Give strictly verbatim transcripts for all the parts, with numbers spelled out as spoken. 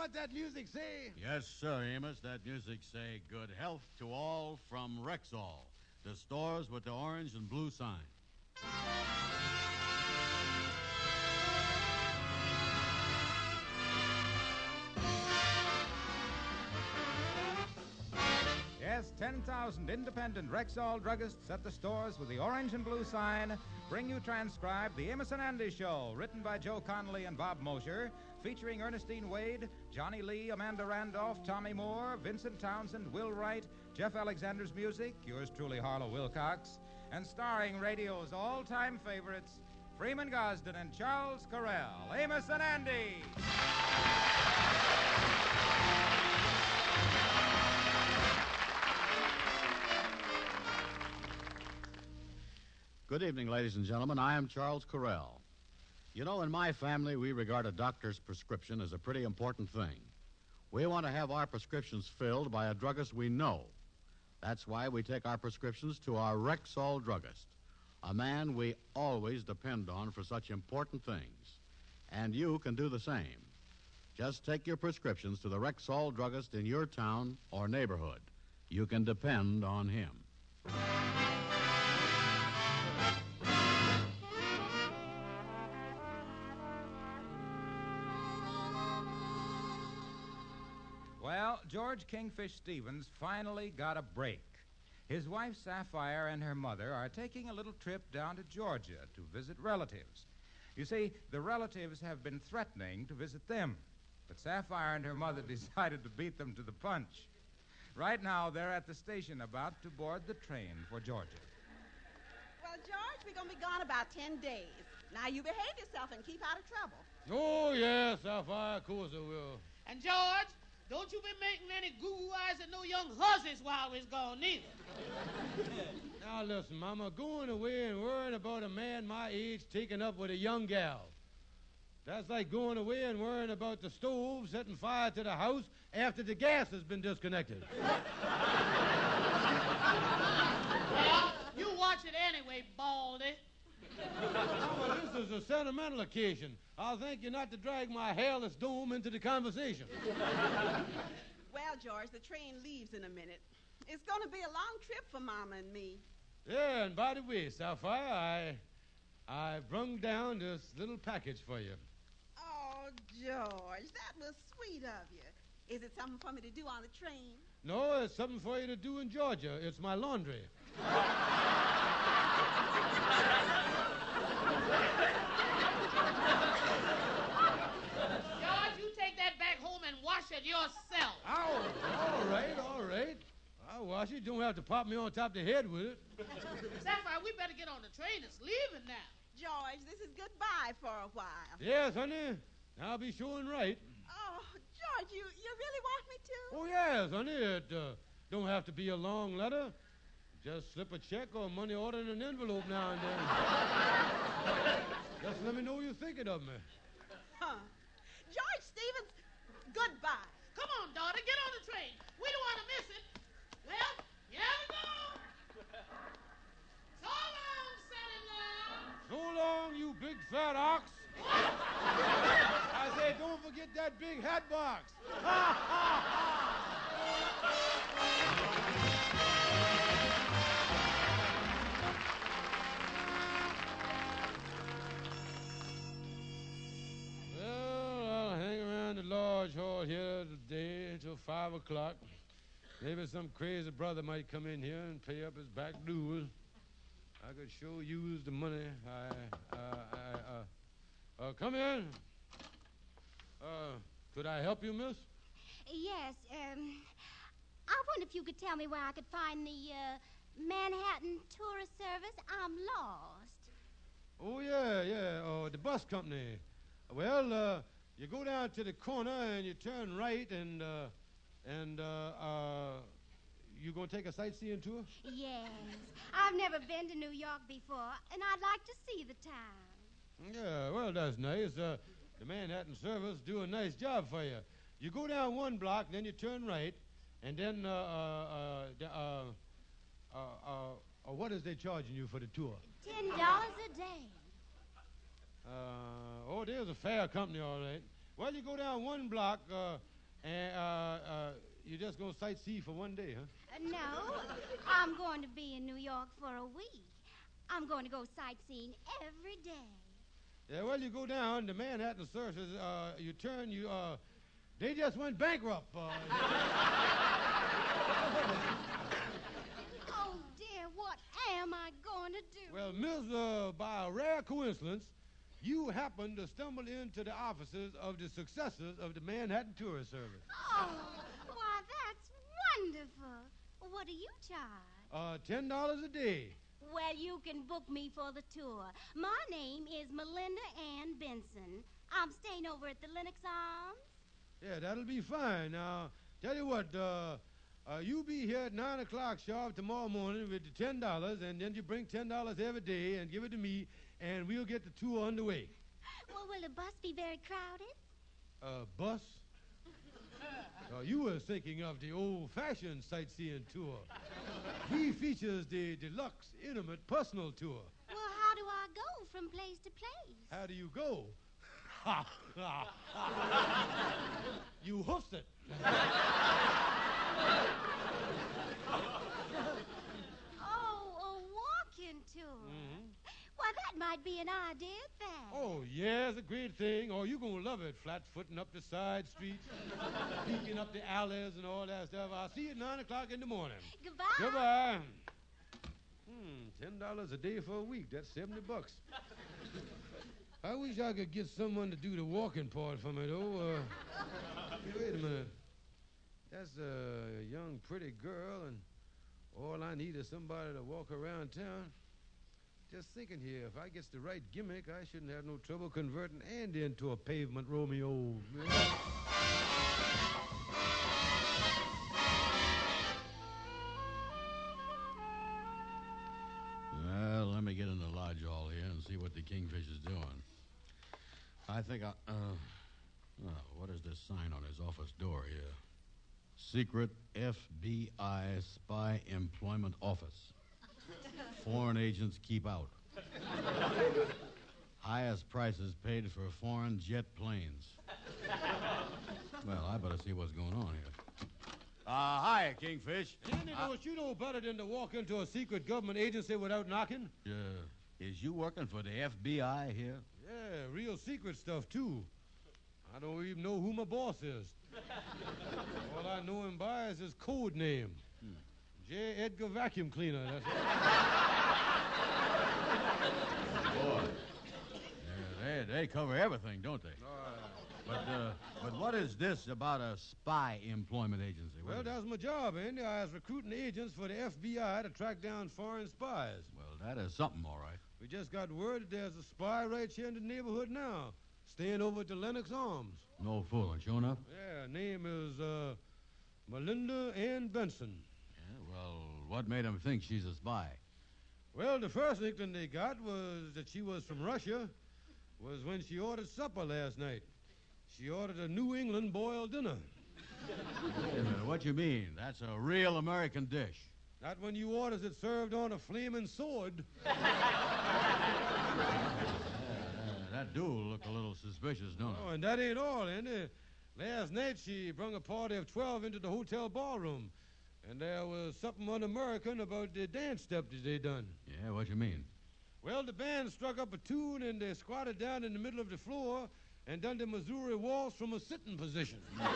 what that music say? Yes, sir, Amos. That music say good health to all from Rexall, the stores with the orange and blue sign. Yes, ten thousand independent Rexall druggists at the stores with the orange and blue sign bring you transcribed The Amos and Andy Show, written by Joe Connolly and Bob Mosher, featuring Ernestine Wade, Johnny Lee, Amanda Randolph, Tommy Moore, Vincent Townsend, Will Wright, Jeff Alexander's music, yours truly, Harlow Wilcox, and starring radio's all-time favorites, Freeman Gosden and Charles Correll. Amos and Andy! Good evening, ladies and gentlemen. I am Charles Correll. You know, in my family, we regard a doctor's prescription as a pretty important thing. We want to have our prescriptions filled by a druggist we know. That's why we take our prescriptions to our Rexall druggist, a man we always depend on for such important things. And you can do the same. Just take your prescriptions to the Rexall druggist in your town or neighborhood. You can depend on him. Well, George Kingfish Stevens finally got a break. His wife, Sapphire, and her mother are taking a little trip down to Georgia to visit relatives. You see, the relatives have been threatening to visit them, but Sapphire and her mother decided to beat them to the punch. Right now, they're at the station about to board the train for Georgia. Well, George, we're going to be gone about ten days. Now, you behave yourself and keep out of trouble. Oh, yes, Sapphire, of course I will. And, George, don't you be making any goo-goo eyes at no young hussies while we're gone, neither. Now, listen, Mama, going away and worrying about a man my age taking up with a young gal. That's like going away and worrying about the stove setting fire to the house after the gas has been disconnected. Well, you watch it anyway, Baldy. Mama, this is a sentimental occasion. I'll thank you not to drag my hairless dome into the conversation. Well, George, the train leaves in a minute. It's going to be a long trip for Mama and me. Yeah, and by the way, Sapphire, I I brung down this little package for you. Oh, George, that was sweet of you. Is it something for me to do on the train? No, it's something for you to do in Georgia. It's my laundry. George, you take that back home and wash it yourself. Oh, all right, all right. I'll wash it. Don't have to pop me on top of the head with it. Sapphire, we better get on the train. It's leaving now. George, this is goodbye for a while. Yes, honey. I'll be sure and right. Oh, George, you, you really want me to? Oh, yes, honey. It uh, don't have to be a long letter. Just slip a check or money order in an envelope now and then. Just let me know you're thinking of me. Huh. George Stevens, goodbye. Come on, daughter, get on the train. We don't want to miss it. Well, here we go. So long, son-in-law. So long, you big fat ox. I say, don't forget that big hat box. Well, I'll hang around the lodge hall here today until five o'clock. Maybe some crazy brother might come in here and pay up his back dues. I could sure use the money. I, uh, I, uh, uh, come in. Uh, could I help you, miss? Yes, um, I wonder if you could tell me where I could find the, uh, Manhattan Tourist Service. I'm lost. Oh, yeah, yeah, oh, the bus company. Well, uh, you go down to the corner and you turn right and, uh, and, uh, uh, you gonna take a sightseeing tour? Yes. I've never been to New York before, and I'd like to see the town. Yeah, well, that's nice. Uh, the Manhattan Service do a nice job for you. You go down one block, then you turn right, and then, uh, uh, uh, uh, uh, uh, uh what is they charging you for the tour? Ten dollars a day. Uh, oh, there's a fare company, all right. Well, you go down one block, uh, And uh, uh, you're just going to sightsee for one day, huh? Uh, no, I'm going to be in New York for a week. I'm going to go sightseeing every day. Yeah, well, you go down to Manhattan Circus, uh, you turn, you, uh, they just went bankrupt. Uh, Oh, dear, what am I going to do? well, Miss, uh, by a rare coincidence, you happened to stumble into the offices of the successors of the Manhattan Tourist Service. Oh, why, that's wonderful. What do you charge? Uh, ten dollars a day. Well, you can book me for the tour. My name is Melinda Ann Benson. I'm staying over at the Lennox Arms. Yeah, that'll be fine. Now, tell you what, uh, uh, you be here at nine o'clock sharp tomorrow morning with the ten dollars, and then you bring ten dollars every day and give it to me, and we'll get the tour underway. Well, will the bus be very crowded? Uh, bus? Uh, you were thinking of the old-fashioned sightseeing tour. He features the deluxe, intimate, personal tour. Well, how do I go from place to place? How do you go? You hoofed it. Oh, a walking tour. Mhm. Why, that might be an idea, then. Oh, yeah, it's a great thing. Oh, you're going to love it. Flat-footing up the side streets, peeking up the alleys and all that stuff. I'll see you at nine o'clock in the morning. Goodbye. Goodbye. Hmm, ten dollars a day for a week. That's seventy bucks. I wish I could get someone to do the walking part for me, though. Uh, hey, wait a minute. That's a young, pretty girl, and all I need is somebody to walk around town. Just thinking here, if I gets the right gimmick, I shouldn't have no trouble converting Andy into a pavement Romeo. Well, let me get in the lodge hall here and see what the Kingfish is doing. I think I... Uh, oh, what is this sign on his office door here? Secret F B I Spy Employment Office. Foreign agents keep out. Highest prices paid for foreign jet planes. Well, I better see what's going on here. Uh, hi, Kingfish. Andy, Uh, don't you know better than to walk into a secret government agency without knocking? uh, is you working for the F B I here? Yeah, real secret stuff, too. I don't even know who my boss is. All I know him by is his code name. Hmm. J. Edgar Vacuum Cleaner. That's it. Boy. Yeah, they, they cover everything, don't they? But, uh, but what is this about a spy employment agency? What Well, is it? that's my job, Andy. I was recruiting agents for the F B I to track down foreign spies. Well, that is something, all right. We just got word that there's a spy right here in the neighborhood now, staying over at the Lennox Arms. No fooling. Sure enough? Yeah, name is uh, Melinda Ann Benson. Yeah, well, what made him think she's a spy? Well, the first inkling they got was that she was from Russia, was when she ordered supper last night. She ordered a New England boiled dinner. Wait a minute, what you mean? That's a real American dish. Not when you orders it served on a flaming sword. Uh, that do look a little suspicious, don't Oh, it? and that ain't all, Andy. Last night she brung a party of twelve into the hotel ballroom, and there was something un-American about the dance step that they done. Yeah, what you mean? Well, the band struck up a tune, and they squatted down in the middle of the floor and done the Missouri waltz from a sitting position.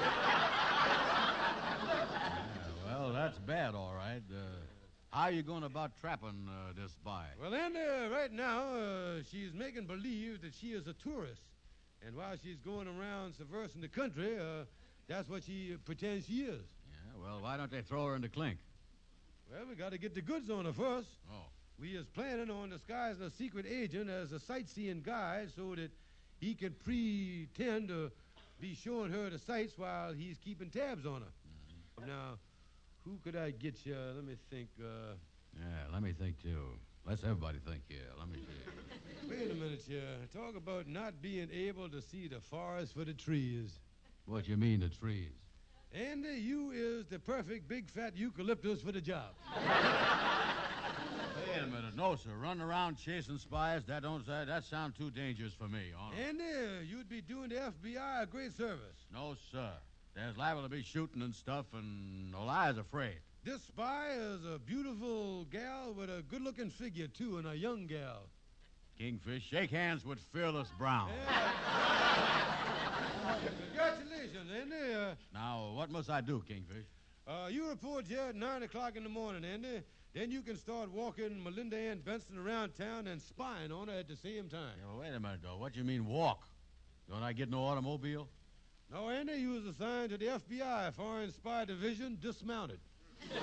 Yeah, well, that's bad, all right. Uh, how you going about trapping uh, this spy? Well, Andy, right now, uh, she's making believe that she is a tourist. And while she's going around subversing the country, uh, that's what she uh, pretends she is. Yeah, well, why don't they throw her into clink? Well, we got to get the goods on her first. Oh. We is planning on disguising a secret agent as a sightseeing guide so that he can pretend to be showing her the sights while he's keeping tabs on her. Mm-hmm. Now, who could I get you? Let me think. Uh, Yeah, let me think, too. Let's everybody think here. Let me see. wait a minute here. Talk about not being able to see the forest for the trees. What you mean, the trees? Andy, you is the perfect big fat eucalyptus for the job. Wait a minute. No, sir. Running around chasing spies, that don't that, that sound too dangerous for me. Honest. Andy, you'd be doing the F B I a great service. No, sir. There's liable to be shooting and stuff, and Eli's afraid. This spy is a beautiful gal with a good-looking figure, too, and a young gal. Kingfish, shake hands with Fearless Brown. Congratulations, Andy. Uh, Now, what must I do, Kingfish? uh, you report here at nine o'clock in the morning, Andy. Then you can start walking Melinda Ann Benson around town and spying on her at the same time. Yeah, well, wait a minute, though. What do you mean walk? Don't I get no automobile? No, Andy, you was assigned to the F B I Foreign Spy Division, dismounted. Oh,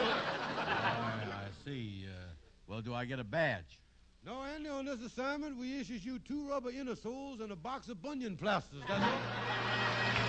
I see. Uh, well, do I get a badge? No, Andy, on this assignment, we issues you two rubber inner soles and a box of bunion plasters. That's all.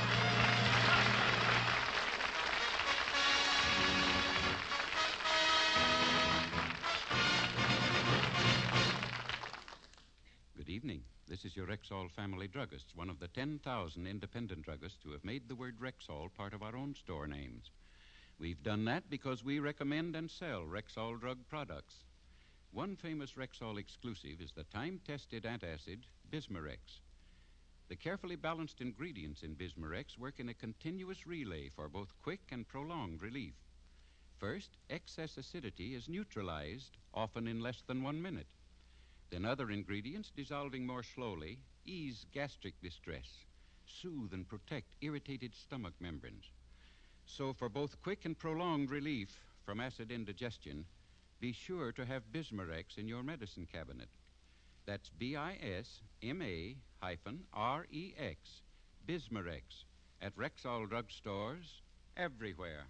Good evening. This is your Rexall family druggist, one of the ten thousand independent druggists who have made the word Rexall part of our own store names. We've done that because we recommend and sell Rexall drug products. One famous Rexall exclusive is the time-tested antacid, Bismarex. The carefully balanced ingredients in Bismarex work in a continuous relay for both quick and prolonged relief. First, excess acidity is neutralized, often in less than one minute. Then other ingredients, dissolving more slowly, ease gastric distress, soothe and protect irritated stomach membranes. So for both quick and prolonged relief from acid indigestion, be sure to have Bismarex in your medicine cabinet. That's B I S M A hyphen R E X, Bismarex, at Rexall drugstores everywhere.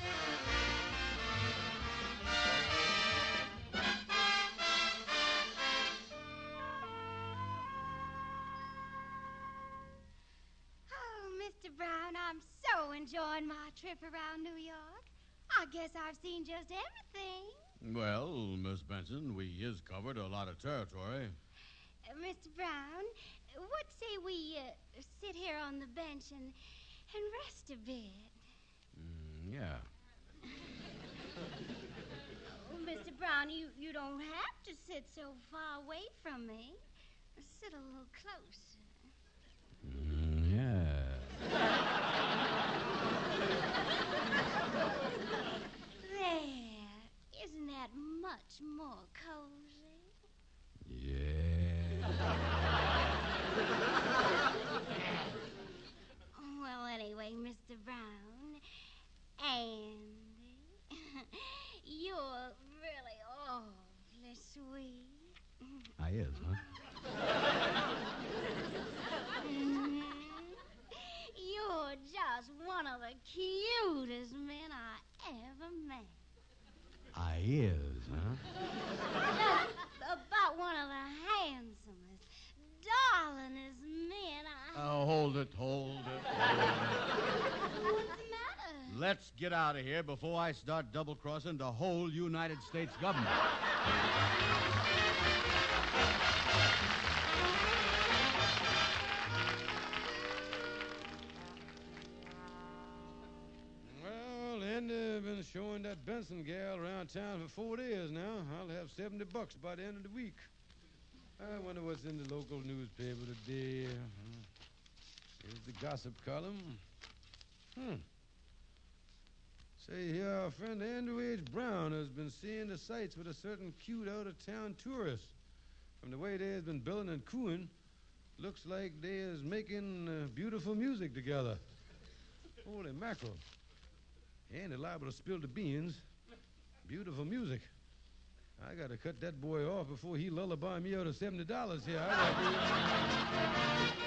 Mister Brown, I'm so enjoying my trip around New York. I guess I've seen just everything. Well, Miss Benson, we is covered a lot of territory. Uh, Mister Brown, what say we uh, sit here on the bench and, and rest a bit? Mm, yeah. Oh, Mister Brown, you, you don't have to sit so far away from me. Sit a little closer. Mm, yeah. There. Isn't that much more cozy? Yeah. Well, anyway, Mister Brown, Andy, you're really awfully sweet. I is, huh? Mhm. You're just one of the cutest men I ever met. I is, huh? About one of the handsomest, darlingest men I... Oh, hold it, hold it, hold it. What's the matter? Let's get out of here before I start double-crossing the whole United States government. Well, Andy, been showing that Benson gal around town for four days now. I'll have seventy bucks by the end of the week. I wonder what's in the local newspaper today. Here's the gossip column. Hmm. Say here, our friend Andrew H. Brown has been seeing the sights with a certain cute out-of-town tourist. From the way they has been billing and cooing, looks like they is making uh, beautiful music together. Holy mackerel. Andy liable to spill the beans. Beautiful music. I got to cut that boy off before he lullaby me out of seventy dollars here. I gotta do...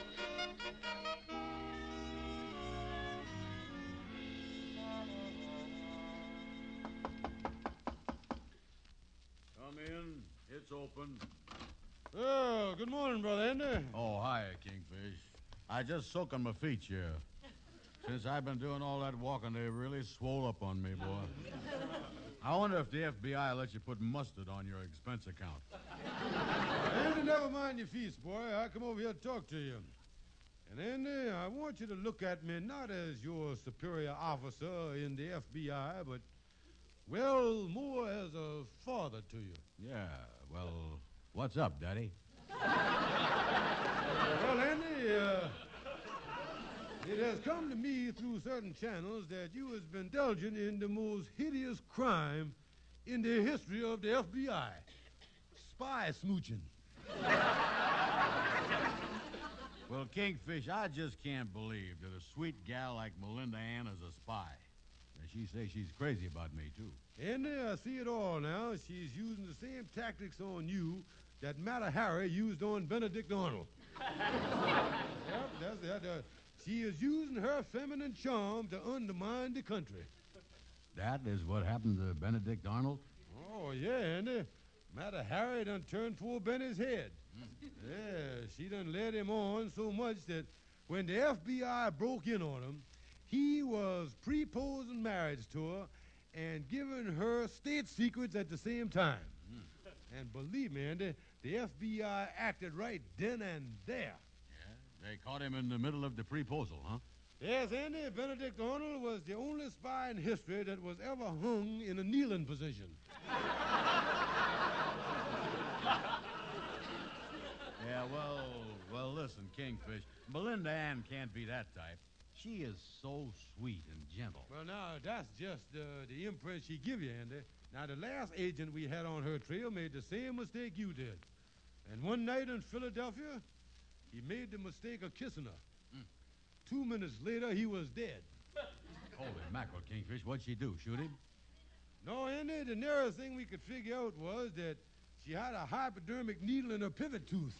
Come in. It's open. Oh, good morning, Brother Andy. Oh, hi, Kingfish. I just soak on my feet here. Since I've been doing all that walking, they really swole up on me, boy. I wonder if the F B I lets you put mustard on your expense account. Andy, never mind your feast, boy. I come over here to talk to you. And Andy, I want you to look at me not as your superior officer in the F B I, but, well, more as a father to you. Yeah, well, what's up, Daddy? Well, Andy, uh, It has come to me through certain channels that you has been indulging in the most hideous crime in the history of the F B I. Spy smooching. Well, Kingfish, I just can't believe that a sweet gal like Melinda Ann is a spy. And she says she's crazy about me, too. And uh, I see it all now. She's using the same tactics on you that Matter Harry used on Benedict Arnold. Yep, that's that. Uh, she is using her feminine charm to undermine the country. That is what happened to Benedict Arnold? Oh, yeah, Andy. Matter Harry done turned poor Benny's head. Yeah, she done led him on so much that when the F B I broke in on him, he was proposing marriage to her and giving her state secrets at the same time. Mm. And believe me, Andy, the F B I acted right then and there. Yeah, they caught him in the middle of the proposal, huh? Yes, Andy, Benedict Arnold was the only spy in history that was ever hung in a kneeling position. Yeah, well, well, listen, Kingfish. Melinda Ann can't be that type. She is so sweet and gentle. Well, now, that's just uh, the impress she give you, Andy. Now, the last agent we had on her trail made the same mistake you did. And one night in Philadelphia, he made the mistake of kissing her. Mm. Two minutes later, he was dead. Holy mackerel, Kingfish. What'd she do, shoot him? No, Andy, the nearest thing we could figure out was that she had a hypodermic needle in her pivot tooth.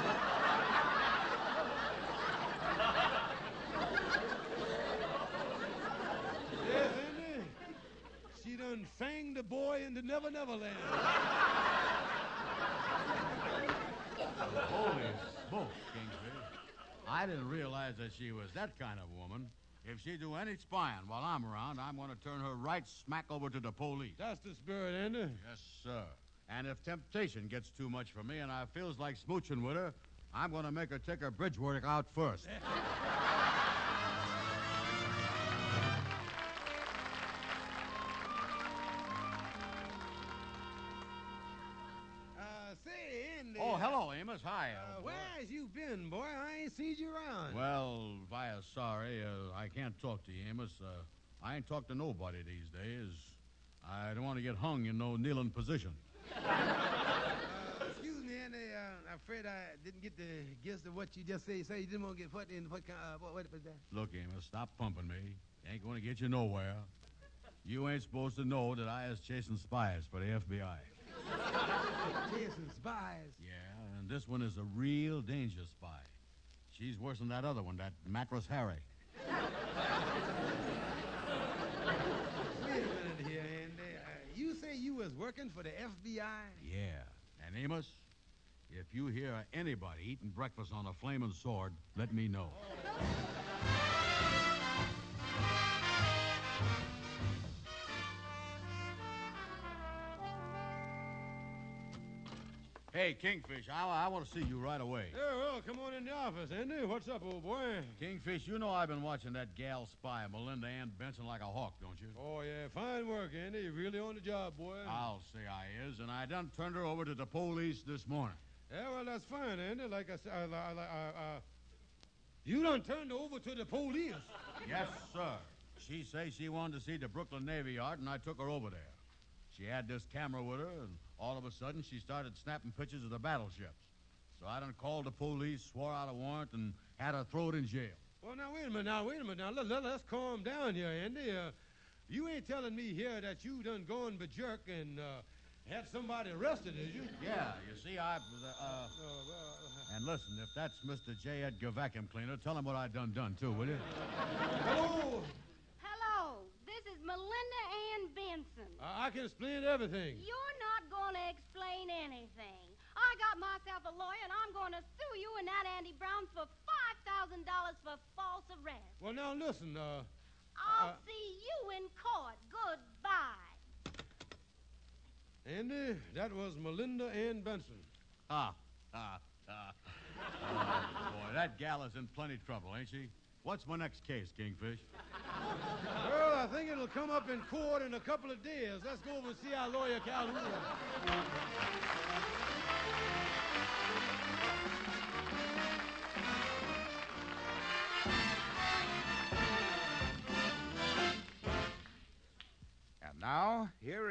Yes, Andy. She done fanged the boy into Never Never Land. Holy smoke, Kingfish. I didn't realize that she was that kind of woman. If she do any spying while I'm around, I'm going to turn her right smack over to the police. That's the spirit, Andy. Yes, sir. And if temptation gets too much for me and I feels like smooching with her, I'm going to make her take her bridge work out first. uh, say, Andy. Oh, hello, Amos. Hi. Uh, where has you been, boy? I ain't seen you around. Well, via sorry, uh, I can't talk to you, Amos. Uh, I ain't talked to nobody these days. I don't want to get hung in no kneeling position. Uh, excuse me, Andy. Uh, I'm afraid I didn't get the gist of what you just said. You say you didn't want to get put in what kind uh, what, what was that? Look, Amos, stop pumping me. Ain't going to get you nowhere. You ain't supposed to know that I is chasing spies for the F B I. Chasing spies? Yeah, and this one is a real danger spy. She's worse than that other one, that Mattress Harry. Wait a minute here, Andy. Uh, you say you was working for the F B I? Yeah. And Amos, if you hear anybody eating breakfast on a flaming sword, let me know. Hey, Kingfish, I, I want to see you right away. Yeah, well, come on in the office, Andy. What's up, old boy? Kingfish, you know I've been watching that gal spy, Melinda Ann Benson, like a hawk, don't you? Oh, yeah, fine work, Andy. You're really on the job, boy. I'll say I is, and I done turned her over to the police this morning. Yeah, well, that's fine, Andy. Like I said, I, I, I, uh, you done turned her over to the police. Yes, sir. She say she wanted to see the Brooklyn Navy Yard, and I took her over there. She had this camera with her, and all of a sudden she started snapping pictures of the battleships. So I done called the police, swore out a warrant, and had her thrown in jail. Well, now, wait a minute. Now, wait a minute. Now, let, let, let's calm down here, Andy. Uh, you ain't telling me here that you done gone berserk and uh, had somebody arrested, is you? Yeah, you see, I... Uh, uh, and listen, if that's Mister J. Edgar Vacuum Cleaner, tell him what I done done, too, will you? Hello. Hello, this is Melinda Ann Benson. Uh, I can explain everything. You're not going to explain anything. I got myself a lawyer, and I'm going to sue you and that Andy Brown for five thousand dollars for false arrest. Well, now, listen, uh... I'll uh, see you in court. Goodbye. Andy, that was Melinda Ann Benson. Ah, ah, ah. Oh, boy, that gal is in plenty trouble, ain't she? What's my next case, Kingfish? Well, I think it'll come up in court in a couple of days. Let's go over and see our lawyer, Calhoun.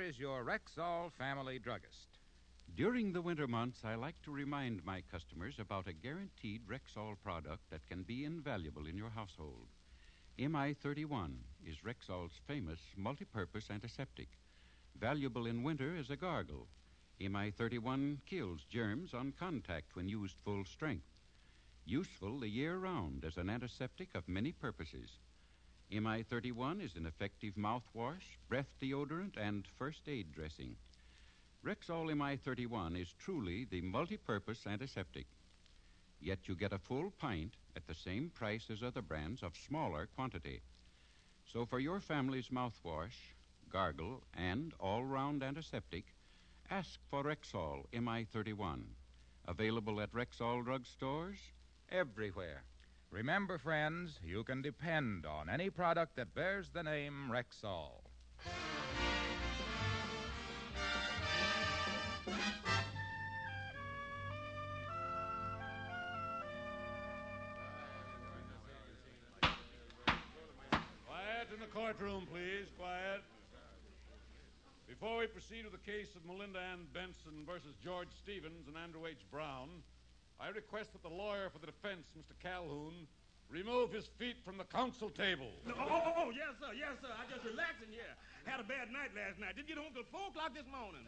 is your Rexall family druggist. During the winter months, I like to remind my customers about a guaranteed Rexall product that can be invaluable in your household. M I thirty-one is Rexall's famous multi-purpose antiseptic. Valuable in winter as a gargle. M I thirty-one kills germs on contact when used full strength. Useful the year round as an antiseptic of many purposes. M I thirty-one is an effective mouthwash, breath deodorant, and first aid dressing. Rexall M I thirty-one is truly the multi-purpose antiseptic. Yet you get a full pint at the same price as other brands of smaller quantity. So for your family's mouthwash, gargle, and all-round antiseptic, ask for Rexall M I thirty-one. Available at Rexall drugstores everywhere. Remember, friends, you can depend on any product that bears the name Rexall. Quiet in the courtroom, please. Quiet. Before we proceed with the case of Melinda Ann Benson versus George Stevens and Andrew H. Brown, I request that the lawyer for the defense, Mister Calhoun, remove his feet from the counsel table. No, oh, oh, oh, yes, sir, yes, sir. I just relaxing here. Had a bad night last night. Didn't get home till four o'clock this morning.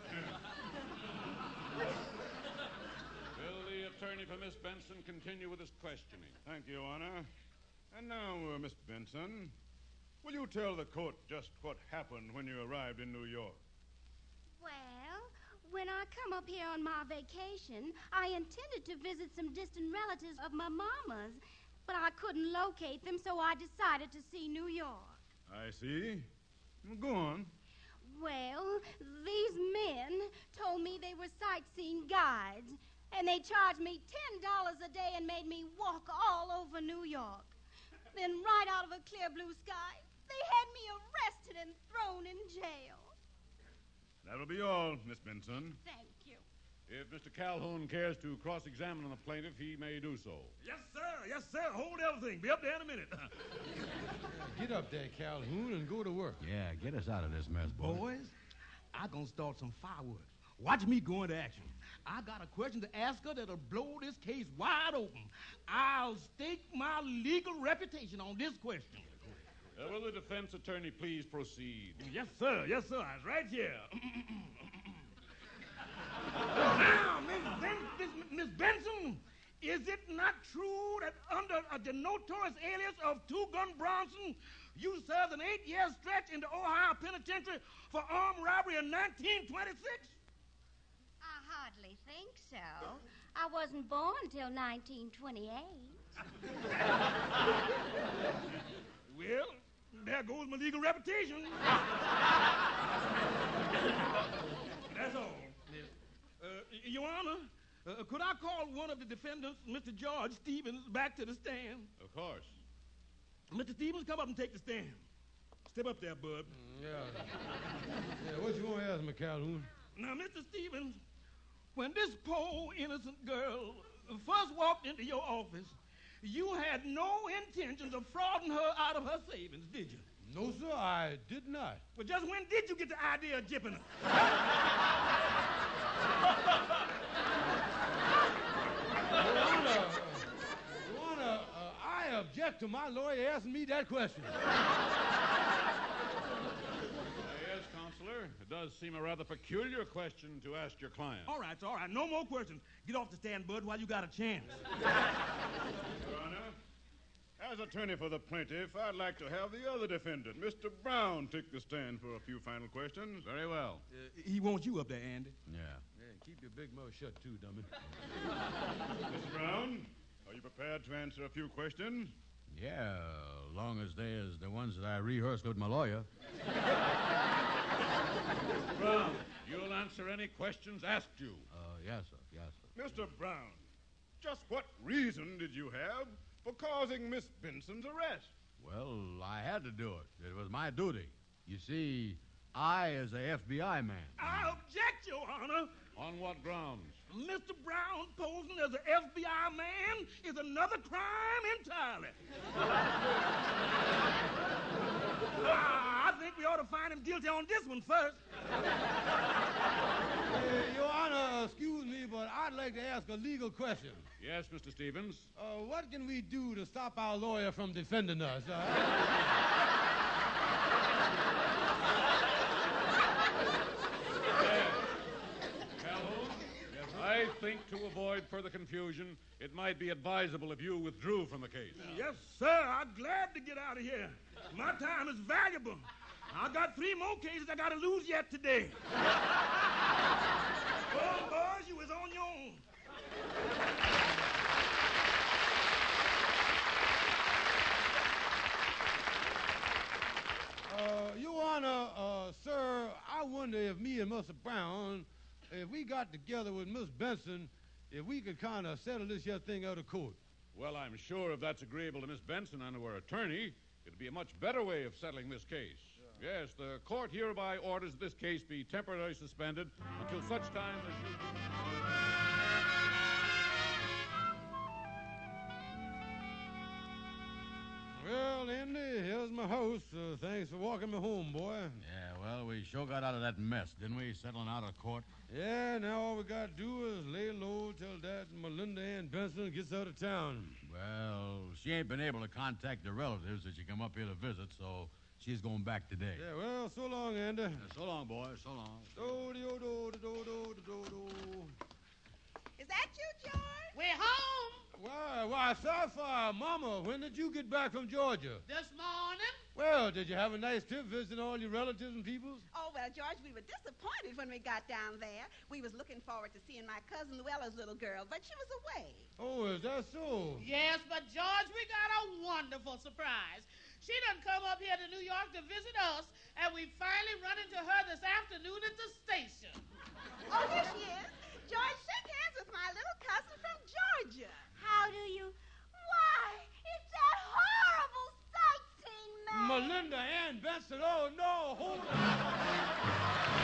Will the attorney for Miss Benson continue with his questioning? Thank you, Your Honor. And now, uh, Miss Benson, will you tell the court just what happened when you arrived in New York? Well, when I come up here on my vacation, I intended to visit some distant relatives of my mama's, but I couldn't locate them, so I decided to see New York. I see. Well, go on. Well, these men told me they were sightseeing guides, and they charged me ten dollars a day and made me walk all over New York. Then, right out of a clear blue sky, they had me arrested and thrown in jail. That'll be all, Miss Benson. Thank you. If Mister Calhoun cares to cross-examine on the plaintiff, he may do so. Yes, sir, yes, sir. Hold everything. Be up there in a minute. Get up there, Calhoun, and go to work. Yeah, get us out of this mess, boy. Boys, I gonna start some fireworks. Watch me go into action. I got a question to ask her that'll blow this case wide open. I'll stake my legal reputation on this question. Uh, will the defense attorney please proceed? Yes, sir. Yes, sir. I was right here. Now, Miss Ben- Miss- Miss Benson, is it not true that under uh, the notorious alias of Two Gun Bronson, you served an eight-year stretch in the Ohio Penitentiary for armed robbery in nineteen twenty-six? I hardly think so. I wasn't born till nineteen twenty-eight. Well, there goes my legal reputation. That's all. Uh, Your Honor, uh, could I call one of the defendants, Mister George Stevens, back to the stand? Of course. Mister Stevens, come up and take the stand. Step up there, bud. Mm, yeah. Yeah, what you want to ask me, Calhoun? Now, Mister Stevens, when this poor innocent girl first walked into your office, you had no intentions of frauding her out of her savings, did you? No, sir, I did not. Well, just when did you get the idea of jipping her? Your Honor, uh, Your Honor, uh, I object to my lawyer asking me that question. Yes, Counselor, it does seem a rather peculiar question to ask your client. All right, all right, no more questions. Get off the stand, bud, while you got a chance. Your Honor, as attorney for the plaintiff, I'd like to have the other defendant, Mister Brown, take the stand for a few final questions. Very well. Uh, he wants you up there, Andy. Yeah. Yeah, keep your big mouth shut, too, dummy. Mister Brown, are you prepared to answer a few questions? Yeah, as long as there's the ones that I rehearsed with my lawyer. Brown, you'll answer any questions asked you. Uh, yes, sir. Yes, sir. Mister Brown, just what reason did you have for causing Miss Benson's arrest? Well, I had to do it. It was my duty. You see, I is a F B I man. I object, Your Honor. On what grounds? Mister Brown posing as an F B I man is another crime entirely. I think we ought to find him guilty on this one first. Uh, Your Honor, excuse me, but I'd like to ask a legal question. Yes, Mister Stevens. Uh, what can we do to stop our lawyer from defending us? Uh, Calhoun? I think to avoid further confusion, it might be advisable if you withdrew from the case. Yes, sir. I'm glad to get out of here. My time is valuable. I got three more cases I got to lose yet today. Oh, boys, you was on your own. uh, Your Honor, uh, sir, I wonder if me and Mister Brown, if we got together with Miss Benson, if we could kind of settle this here thing out of court. Well, I'm sure if that's agreeable to Miss Benson and her attorney, it'd be a much better way of settling this case. Yes, the court hereby orders this case be temporarily suspended until such time as you... Well, Andy, here's my house. Uh, thanks for walking me home, boy. Yeah, well, we sure got out of that mess, didn't we, settling out of court? Yeah, now all we got to do is lay low till that Melinda Ann Benson gets out of town. Well, she ain't been able to contact the relatives that she come up here to visit, so she's going back today. Yeah, well, so long, Andy. Yeah, so long, boy, so long. Do-de-o-do-de-do-do-de-do. Is that you, George? We're home Why, why, Sapphire, Mama, when did you get back from Georgia? this morning. Well, did you have a nice trip visiting all your relatives and peoples? Oh, well, George, we were disappointed when we got down there. We was looking forward to seeing my cousin Luella's little girl, but she was away. Oh, is that so? Yes, but George, we got a wonderful surprise. She done come up here to New York to visit us, and we finally run into her this afternoon at the station. Oh, here she is. George, shake hands with my little cousin from Georgia. How do you? Why, it's that horrible sightseeing man. Melinda Ann Benson, oh, no, hold on.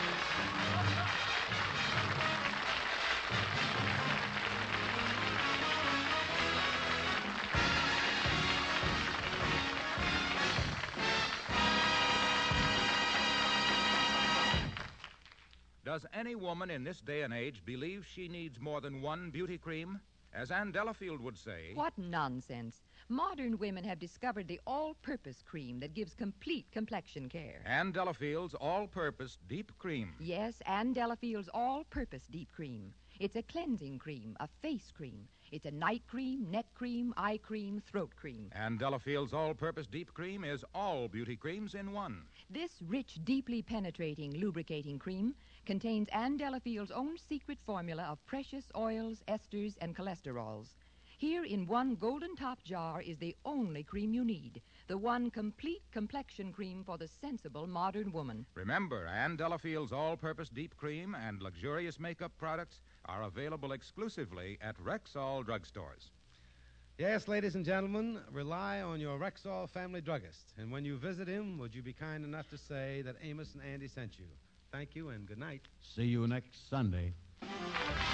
Does any woman in this day and age believe she needs more than one beauty cream? As Ann Delafield would say... What nonsense. Modern women have discovered the all-purpose cream that gives complete complexion care. Ann Delafield's all-purpose deep cream. Yes, Ann Delafield's all-purpose deep cream. It's a cleansing cream, a face cream. It's a night cream, neck cream, eye cream, throat cream. Ann Delafield's all-purpose deep cream is all beauty creams in one. This rich, deeply penetrating, lubricating cream contains Ann Delafield's own secret formula of precious oils, esters, and cholesterols. Here in one golden-top jar is the only cream you need, the one complete complexion cream for the sensible modern woman. Remember, Ann Delafield's all-purpose deep cream and luxurious makeup products are available exclusively at Rexall drugstores. Yes, ladies and gentlemen, rely on your Rexall family druggist. And when you visit him, would you be kind enough to say that Amos and Andy sent you? Thank you and good night. See you next Sunday.